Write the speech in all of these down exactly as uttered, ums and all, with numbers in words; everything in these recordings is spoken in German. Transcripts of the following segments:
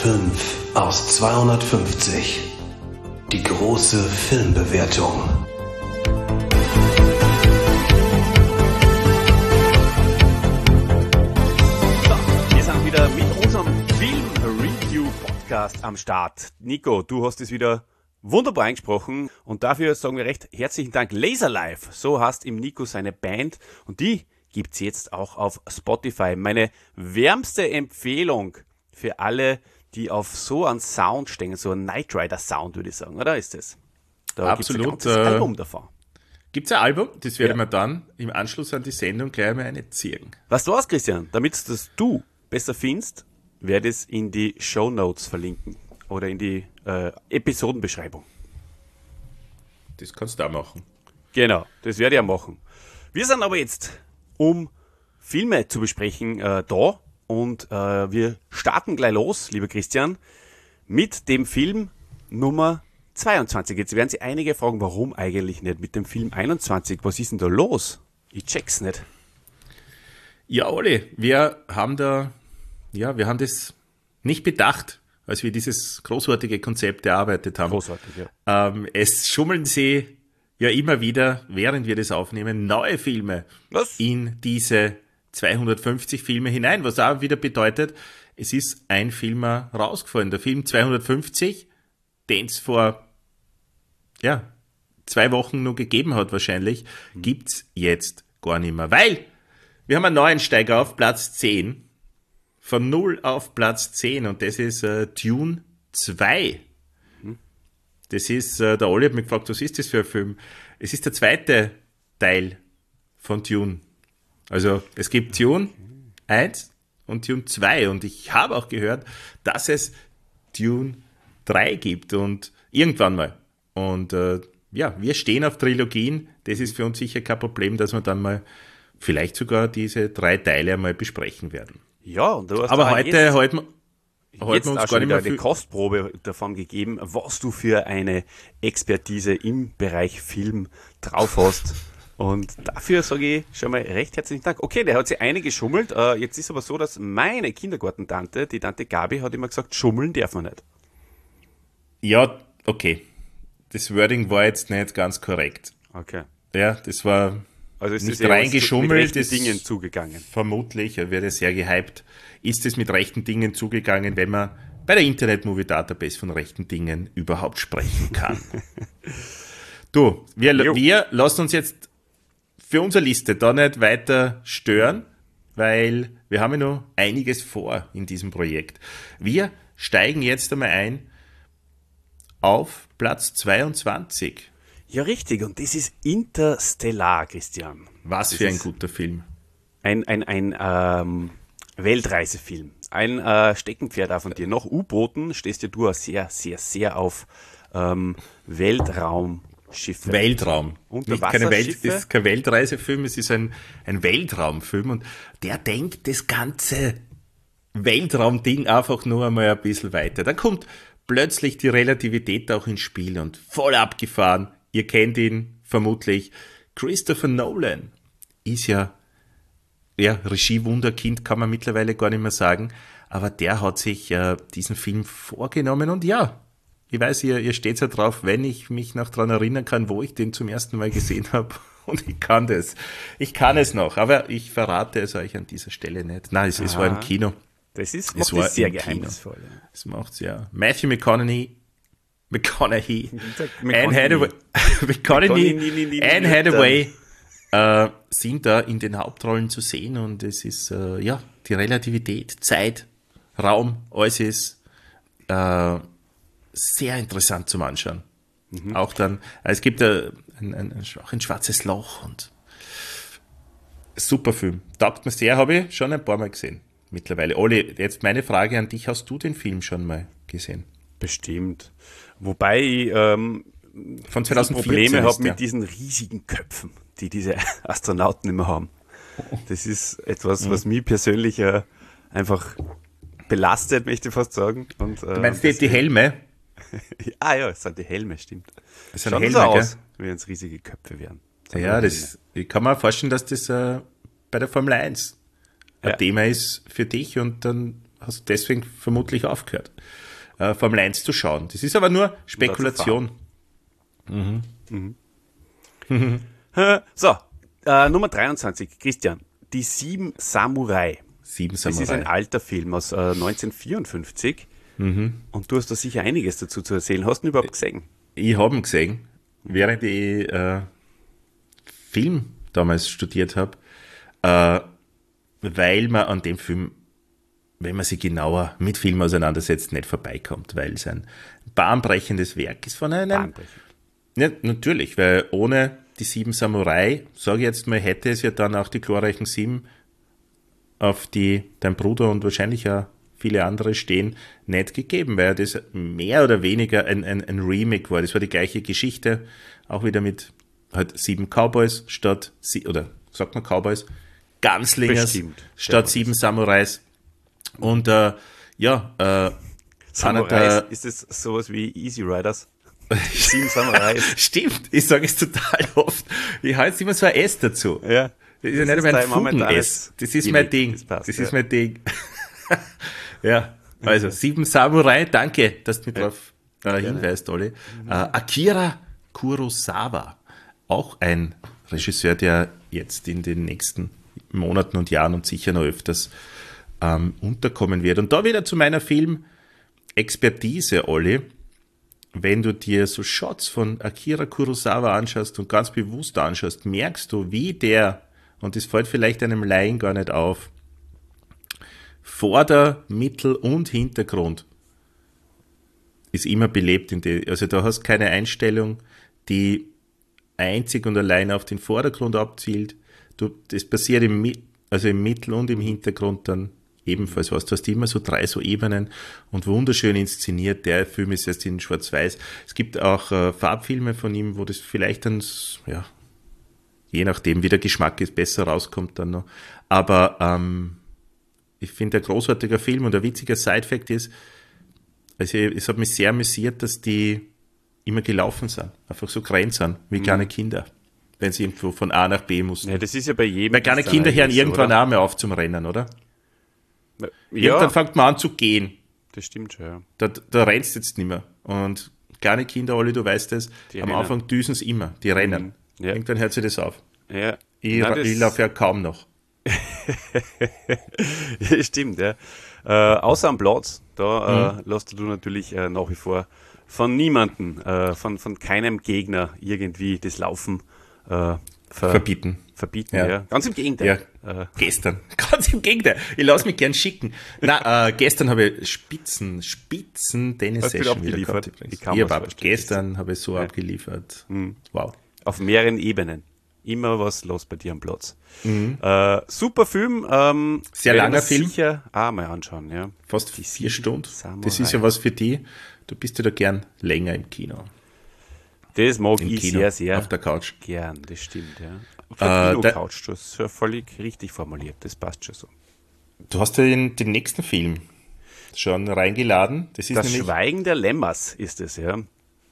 fünf aus zweihundertfünfzig. Die große Filmbewertung. So, wir sind wieder mit unserem Film-Review-Podcast am Start. Nico, du hast es wieder wunderbar eingesprochen und dafür sagen wir recht herzlichen Dank. Laserlife, so heißt im Nico seine Band und die gibt's jetzt auch auf Spotify. Meine wärmste Empfehlung für alle, die auf so einen Sound stehen, so einen Knight Rider Sound, würde ich sagen, oder ist das? Da Absolut. Gibt's ein ganzes Album davon. Gibt es ein Album? Das werden Ja. wir dann im Anschluss an die Sendung gleich mal eine ziehen. Weißt du was, Christian? Damit das du besser findest, werde ich es in die Shownotes verlinken oder in die äh, Episodenbeschreibung. Das kannst du auch machen. Genau, das werde ich ja machen. Wir sind aber jetzt, um Filme zu besprechen, äh, da und äh, wir starten gleich los, lieber Christian, mit dem Film Nummer zweiundzwanzig. Jetzt werden sich einige fragen, warum eigentlich nicht mit dem Film einundzwanzig? Was ist denn da los? Ich check's nicht. Ja, Olli, wir haben da, ja, wir haben das nicht bedacht, als wir dieses großartige Konzept erarbeitet haben. Großartig, ja. Ähm, es schummeln sie ja immer wieder, während wir das aufnehmen, neue Filme Was? in diese zweihundertfünfzig Filme hinein, was auch wieder bedeutet, es ist ein Film rausgefallen. Der Film zweihundertfünfzig, den es vor ja, zwei Wochen noch gegeben hat wahrscheinlich, mhm. gibt's jetzt gar nicht mehr. Weil wir haben einen neuen Steiger auf Platz zehn, von null auf Platz zehn und das ist äh, Dune zwei. Mhm. Das ist, äh, der Olli hat mich gefragt, was ist das für ein Film? Es ist der zweite Teil von Dune. Also es gibt Dune eins und Dune zwei und ich habe auch gehört, dass es Dune drei gibt und irgendwann mal. Und äh, ja, wir stehen auf Trilogien, das ist für uns sicher kein Problem, dass wir dann mal vielleicht sogar diese drei Teile einmal besprechen werden. Ja, und du hast Aber auch heute jetzt, halten wir, jetzt halten wir uns auch gar schon nicht wieder mehr eine viel. Kostprobe davon gegeben, was du für eine Expertise im Bereich Film drauf hast. Und dafür sage ich schon mal recht herzlichen Dank. Okay, der hat sich eine geschummelt. Äh, jetzt ist aber so, dass meine Kindergartentante, die Tante Gabi, hat immer gesagt, schummeln darf man nicht. Ja, okay. Das Wording war jetzt nicht ganz korrekt. Okay. Ja, das war Also es nicht ist eher reingeschummelt. mit rechten das Dingen zugegangen. Vermutlich, er wird ja sehr gehypt. Ist es mit rechten Dingen zugegangen, wenn man bei der Internet Movie Database von rechten Dingen überhaupt sprechen kann? Du, wir, wir lassen uns jetzt für unsere Liste da nicht weiter stören, weil wir haben ja noch einiges vor in diesem Projekt. Wir steigen jetzt einmal ein auf Platz zweiundzwanzig. Ja, richtig. Und das ist Interstellar, Christian. Was das für ein ist guter Film. Ein, ein, ein ähm, Weltreisefilm. Ein äh, Steckenpferd auch von dir. Nach U-Booten stehst ja du auch sehr, sehr, sehr auf ähm, Weltraumschiffe. Weltraum. Nicht keine Welt, Unterwasserschiffe. das ist kein Weltreisefilm, es ist ein, ein Weltraumfilm und der denkt das ganze Weltraumding einfach nur einmal ein bisschen weiter. Dann kommt plötzlich die Relativität auch ins Spiel und voll abgefahren. Ihr kennt ihn vermutlich. Christopher Nolan ist ja, ja Regie-Wunderkind, kann man mittlerweile gar nicht mehr sagen, aber der hat sich äh, diesen Film vorgenommen und ja, ich weiß, ihr, ihr steht ja drauf, wenn ich mich noch dran erinnern kann, wo ich den zum ersten Mal gesehen habe. Und ich kann das. Ich kann es noch, aber ich verrate es euch an dieser Stelle nicht. Nein, es, es war im Kino. Das ist, Es macht war das sehr im Kino. geheimnisvoll. Das macht's ja. Matthew McConaughey, McConaughey, McConaughey. Anne Hathaway, McConaughey, McConaughey. Anne Hathaway äh, sind da in den Hauptrollen zu sehen und es ist, äh, ja, die Relativität, Zeit, Raum, alles ist äh, sehr interessant zum Anschauen. Mhm. Auch dann, es gibt äh, ein, ein, auch ein schwarzes Loch und super Film. Taugt mir sehr, habe ich schon ein paar Mal gesehen. Mittlerweile. Olli, jetzt meine Frage an dich. Hast du den Film schon mal gesehen? Bestimmt. Wobei ich ähm, Von zweitausendvierzehn Probleme habe ist der. mit diesen riesigen Köpfen, die diese Astronauten immer haben. Das ist etwas, was mich persönlich äh, einfach belastet, möchte ich fast sagen. Und, äh, Du meinst die, die Helme? ah ja, es sind die Helme, stimmt. Das sind Schauen Helme, so gell? aus, wie es riesige Köpfe wären. Das Ja, sind das, ich kann mir vorstellen, dass das äh, bei der Formel eins ein Ja. Thema ist für dich und dann hast deswegen vermutlich aufgehört, äh, Formel eins zu schauen. Das ist aber nur Spekulation. Mhm. Mhm. So, äh, Nummer dreiundzwanzig, Christian, die Sieben Samurai. Sieben Samurai. Das ist ein alter Film aus äh, neunzehnhundertvierundfünfzig. Mhm. Und du hast da sicher einiges dazu zu erzählen. Hast du ihn überhaupt gesehen? Ich habe ihn gesehen, während ich äh, Film damals studiert habe, äh, weil man an dem Film, wenn man sich genauer mit Film auseinandersetzt, nicht vorbeikommt, weil es ein bahnbrechendes Werk ist von einem... Ja, natürlich, weil ohne die Sieben Samurai, sage ich jetzt mal, hätte es ja dann auch die glorreichen Sieben, auf die dein Bruder und wahrscheinlich auch viele andere stehen, nicht gegeben, weil das mehr oder weniger ein, ein, ein Remake war. Das war die gleiche Geschichte, auch wieder mit halt sieben Cowboys statt, oder sagt man Cowboys, Ganzlingers Bestimmt. statt ja, sieben Samurais. Und äh, ja, äh, Samurais, ist das sowas wie Easy Riders? Sieben Samurais. Stimmt, ich sage es total oft. Ich halte jetzt immer so ein S dazu. Ja. Das ist ja nicht mein Fugen-S. Das ist mein Ding. Das, passt, das ist ja. mein Ding. Ja, also Sieben Samurai, danke, dass du mich darauf äh, hinweist, Olli. Äh, Akira Kurosawa, auch ein Regisseur, der jetzt in den nächsten Monaten und Jahren und sicher noch öfters ähm, unterkommen wird. Und da wieder zu meiner Film-Expertise, Olli. Wenn du dir so Shots von Akira Kurosawa anschaust und ganz bewusst anschaust, merkst du, wie der, und das fällt vielleicht einem Laien gar nicht auf, Vorder-, Mittel- und Hintergrund ist immer belebt. In die, also da hast keine Einstellung, die einzig und allein auf den Vordergrund abzielt. Du, das passiert im, also im Mittel- und im Hintergrund dann ebenfalls was. Du hast immer so drei so Ebenen und wunderschön inszeniert. Der Film ist erst in Schwarz-Weiß. Es gibt auch äh, Farbfilme von ihm, wo das vielleicht dann, ja, je nachdem, wie der Geschmack ist, besser rauskommt dann noch. Aber ähm, ich finde, ein großartiger Film und ein witziger Side-Fact ist, also es hat mich sehr amüsiert, dass die immer gelaufen sind. Einfach so gerannt sind, wie mhm. kleine Kinder, wenn sie irgendwo von A nach B mussten. Ja, das ist ja bei jedem. Weil kleine Kinder hören irgendwann oder? auch mehr auf zum Rennen, oder? Ja. Irgendwann fängt man an zu gehen. Das stimmt schon, ja. Da, da rennst du jetzt nicht mehr. Und kleine Kinder, Olli, du weißt es, die am rennen. Anfang düsen sie immer, die rennen. Mhm. Ja. Irgendwann hört sich das auf. Ja. Ich, Nein, ich laufe ja kaum noch. Ja, stimmt, ja. Äh, außer am Platz, da mhm. äh, lässt du natürlich äh, nach wie vor von niemandem, äh, von, von keinem Gegner irgendwie das Laufen äh, ver verbieten. Verbieten, ja. ja. Ganz im Gegenteil. Ja, äh. Gestern. Ganz im Gegenteil. Ich lasse mich gern schicken. Na, äh, gestern habe ich Spitzen, Spitzen Tennis-Session wieder gehabt übrigens. Ich ich hab gestern habe ich so ja. abgeliefert. Mhm. Wow. Auf mehreren Ebenen. Immer was los bei dir am Platz. Mhm. Äh, super Film. Ähm, Sehr langer Film. Sicher auch mal anschauen, ja. Fast die vier Stunden. Samurai. Das ist ja was für die. Du bist ja da gern länger im Kino. Das mag Im ich Kino, sehr, sehr auf der Couch. Gern, das stimmt, ja. Auf der äh, Kino-Couch, das ist ja völlig richtig formuliert, das passt schon so. Du hast ja den, den nächsten Film schon reingeladen. Das, ist das Schweigen der Lämmers ist es, ja.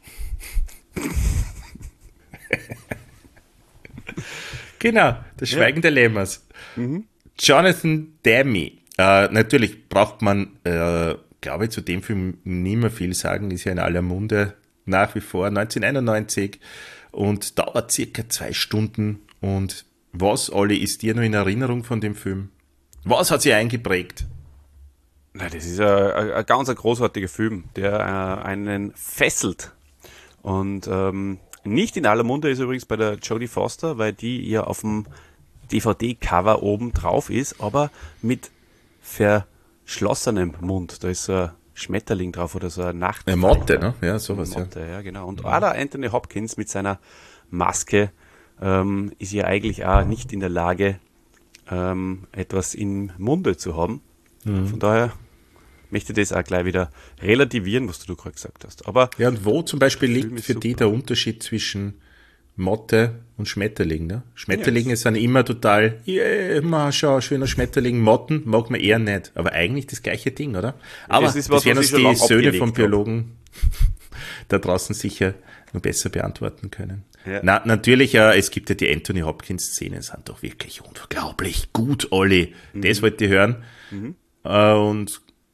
Genau, das Schweigen ja. der Lämmers. Mhm. Jonathan Demme. Äh, natürlich braucht man, äh, glaube ich, zu dem Film nie mehr viel sagen, ist ja in aller Munde nach wie vor, neunzehnhunderteinundneunzig und dauert circa zwei Stunden. Und was, Olli, ist dir noch in Erinnerung von dem Film? Was hat sich eingeprägt? Na, das ist ein, ein ganz ein großartiger Film, der äh, einen fesselt. Und ähm, nicht in aller Munde ist übrigens bei der Jodie Foster, weil die ja auf dem D V D-Cover oben drauf ist, aber mit verschlossenem Mund. Da ist so ein Schmetterling drauf oder so eine Nacht. Eine Motte, ne? Ja, sowas. Motte, ja. ja, genau. Und ja. Anthony Hopkins mit seiner Maske ähm, ist ja eigentlich auch nicht in der Lage, ähm, etwas im Munde zu haben. Mhm. Von daher möchte das auch gleich wieder relativieren, was du gerade gesagt hast. Aber ja, und wo zum Beispiel liegt für die der Unterschied zwischen Motte und Schmetterling? Ne? Schmetterlinge yes. sind immer total, yeah, ma, schau, schöner Schmetterling. Motten mag man eher nicht. Aber eigentlich das gleiche Ding, oder? Aber das, ist was, das werden uns die Söhne vom Biologen da draußen sicher noch besser beantworten können. Ja. Na, natürlich, äh, es gibt ja die Anthony Hopkins-Szenen, sind doch wirklich unglaublich gut, Olli. Mhm. Das wollt ihr hören. Mhm. Äh, und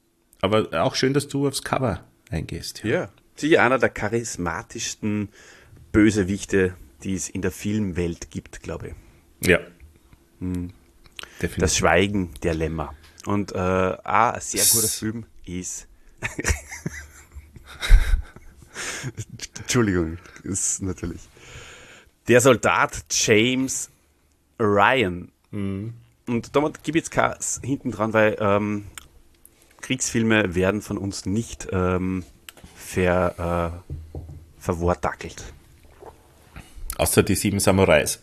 Aber auch schön, dass du aufs Cover eingehst. Ja, sicher einer der charismatischsten Bösewichte, die es in der Filmwelt gibt, glaube ich. Ja. Hm. Definitiv. Das Schweigen der Lämmer. Und äh, auch ein sehr guter Film ist... Entschuldigung, ist natürlich... Der Soldat James Ryan. Mhm. Und da gebe ich jetzt keins hinten dran, weil ähm, Kriegsfilme werden von uns nicht ähm, ver, äh, verwortackelt. Außer die Sieben Samurais.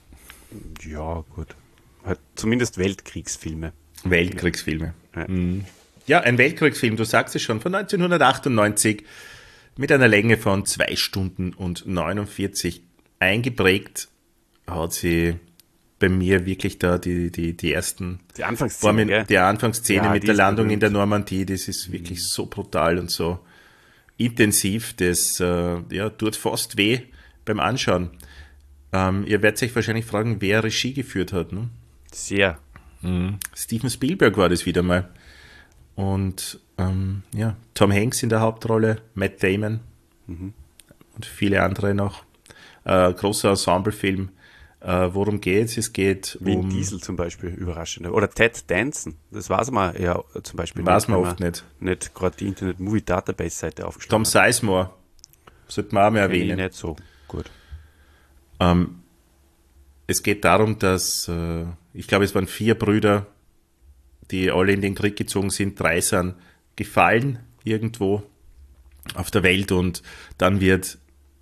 Ja, gut. Halt zumindest Weltkriegsfilme. Weltkriegsfilme. Ja. Mhm. Ja, ein Weltkriegsfilm, du sagst es schon, von neunzehnhundertachtundneunzig mit einer Länge von zwei Stunden und neunundvierzig. Eingeprägt hat sie bei mir wirklich da die, die, die ersten Die Anfangsszene, Formen, gell? die Anfangsszene Ja, mit die der ist Landung berühmt. in der Normandie, das ist wirklich so brutal und so intensiv, das äh, ja, tut fast weh beim Anschauen. Ähm, ihr werdet euch wahrscheinlich fragen, wer Regie geführt hat. Ne? Sehr. Steven Spielberg war das wieder mal. Und ähm, ja, Tom Hanks in der Hauptrolle, Matt Damon und viele andere noch. Äh, großer Ensemblefilm. Äh, worum geht's? Es geht Vin um... Diesel zum Beispiel, überraschend. Oder Ted Danson. Das weiß man ja zum Beispiel Weiß man wenn oft nicht. Nicht gerade die Internet-Movie-Database-Seite Tom aufgeschlagen Sizemore. Sollte man auch mal hat. Kenn ich erwähnen. nicht so gut. Ähm, es geht darum, dass, äh, ich glaube, es waren vier Brüder, die alle in den Krieg gezogen sind. Drei sind gefallen irgendwo auf der Welt und dann wird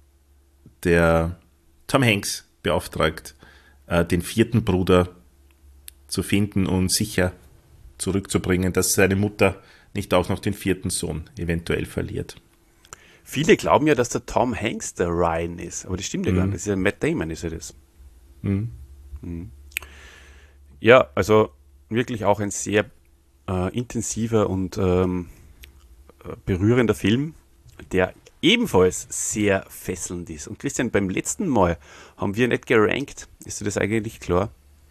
der Tom Hanks beauftragt, äh, den vierten Bruder zu finden und sicher zurückzubringen, dass seine Mutter nicht auch noch den vierten Sohn eventuell verliert. Viele glauben ja, dass der Tom Hanks der Ryan ist, aber das stimmt ja gar nicht. Das ist ja Matt Damon, ist ja das. Mhm. Mhm. Ja, also wirklich auch ein sehr äh, intensiver und ähm, äh, berührender Film, der ebenfalls sehr fesselnd ist. Und Christian, beim letzten Mal haben wir nicht gerankt. Ist dir das eigentlich klar?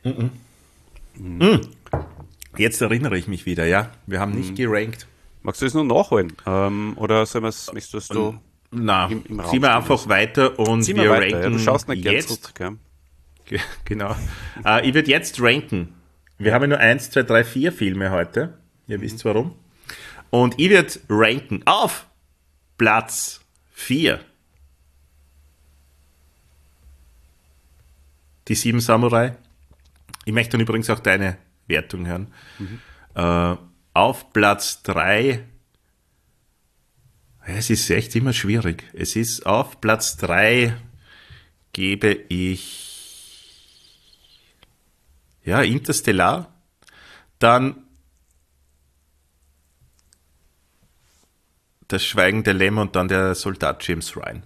Jetzt erinnere ich mich wieder, ja. Wir haben nicht gerankt. Magst du das nur nachholen? Ähm, oder soll man es, möchtest du es so? Na, Im- im Raum ziehen wir stehen einfach weiter und Zieh wir mal weiter, ja. ranken Du schaust nicht gern jetzt. zurück, gell? Ge- Genau. Äh, ich würde jetzt ranken. Wir haben ja nur eins, zwei, drei, vier Filme heute. Ihr wisst warum. Und ich würde ranken auf Platz vier. Die Sieben Samurai. Ich möchte dann übrigens auch deine Wertung hören. Äh, auf Platz drei. Es ist echt immer schwierig. Es ist auf Platz drei gebe ich ja Interstellar, dann das Schweigen der Lämmer und dann der Soldat James Ryan.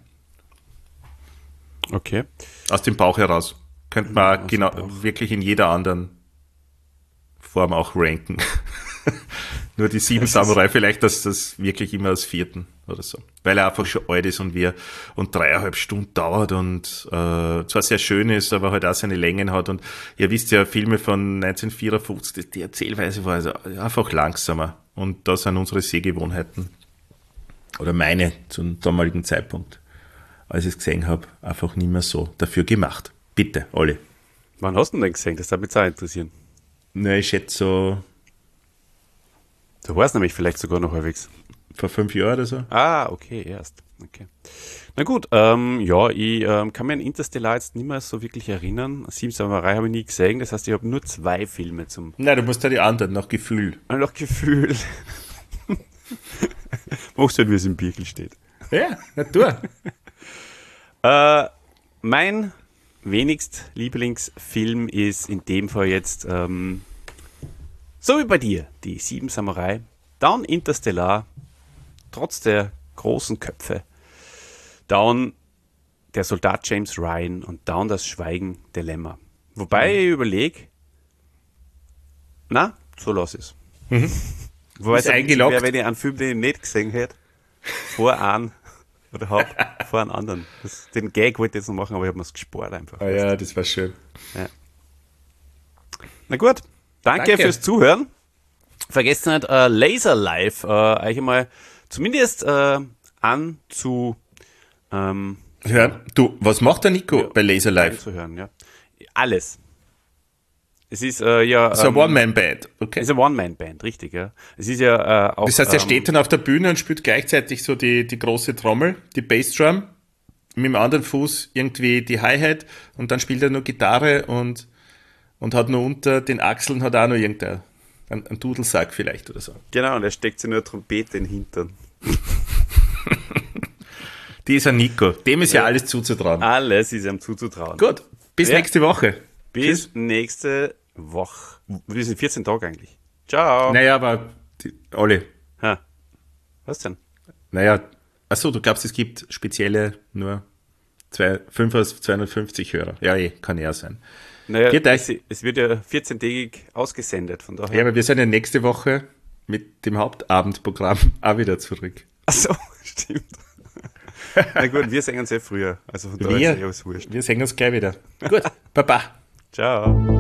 Okay. Aus dem Bauch heraus. Könnte man aus dem genau Bauch. wirklich in jeder anderen Form auch ranken. Nur die Sieben Samurai vielleicht das, das wirklich immer als vierten oder so. Weil er einfach schon alt ist und wir und dreieinhalb Stunden dauert und äh, zwar sehr schön ist, aber halt auch seine Längen hat. Und ihr wisst ja, Filme von neunzehnhundertvierundfünfzig, die Erzählweise war also einfach langsamer. Und da sind unsere Sehgewohnheiten oder meine zum damaligen Zeitpunkt, als ich es gesehen habe, einfach nicht mehr so dafür gemacht. Bitte, alle. Wann hast du denn den gesehen? Das würde mich auch interessieren. Na, ich schätze so Du warst nämlich vielleicht sogar noch halbwegs. vor fünf Jahren oder so. Ah, okay, erst. Okay. Na gut, ähm, ja, ich ähm, kann mich an Interstellar jetzt nicht mehr so wirklich erinnern. Sieben Samurai habe ich nie gesehen, das heißt, ich habe nur zwei Filme zum Nein, du musst ja die anderen nach Gefühl. nach Gefühl. Machst halt, wie es im Birkel steht. Ja, Natur. Äh, mein wenigst Lieblingsfilm ist in dem Fall jetzt, ähm, so wie bei dir, die Sieben Samurai, dann Interstellar, trotz der großen Köpfe, dann der Soldat James Ryan und dann das Schweigen der Lämmer. Wobei ich überlege, na, so lass es. Wobei Ist es eingeloggt. wäre, wenn ich einen Film, den ich nicht gesehen hätte, vor einem oder hab, vor einem anderen. Das, den Gag wollte ich jetzt noch machen, aber ich habe mir es gespart einfach. Ah ja, das war schön. Na gut, danke, Danke. fürs Zuhören Vergesst nicht, äh, Laser Live, äh, euch einmal zumindest äh, anzu... Ähm, Hör, du, was macht der Nico ja, bei Laser Live? Zu hören, ja. Alles. Es ist äh, ja... So ähm, eine One-Man-Band, okay. Es ist eine One-Man-Band, richtig, ja. Es ist ja äh, auch... Das heißt, er ähm, steht dann auf der Bühne und spielt gleichzeitig so die, die große Trommel, die Bassdrum, mit dem anderen Fuß irgendwie die Hi-Hat und dann spielt er nur Gitarre und, und hat nur unter den Achseln hat auch noch irgendein ein, ein Dudelsack vielleicht oder so. Genau, und er steckt sich nur eine Trompete in den Hintern. Dieser Nico, dem ist ja, ja alles zuzutrauen. Alles ist ihm zuzutrauen. Gut, bis ja. nächste Woche. Bis Tschüss. nächste Woche. Wir sind vierzehn Tage eigentlich. Ciao. Naja, aber die, alle. Ha. Was denn? Naja, achso, du glaubst, es gibt spezielle nur zwei, fünf aus zweihundertfünfzig Hörer. Ja, eh, kann ja sein. Naja, es, es wird ja vierzehntägig ausgesendet, von daher. Ja, aber wir sind ja nächste Woche mit dem Hauptabendprogramm auch wieder zurück. Achso, stimmt. Na gut, wir singen sehr früher. Also von daher wir, ist eh alles wurscht. Wir singen uns gleich wieder. Gut, Baba. Ciao.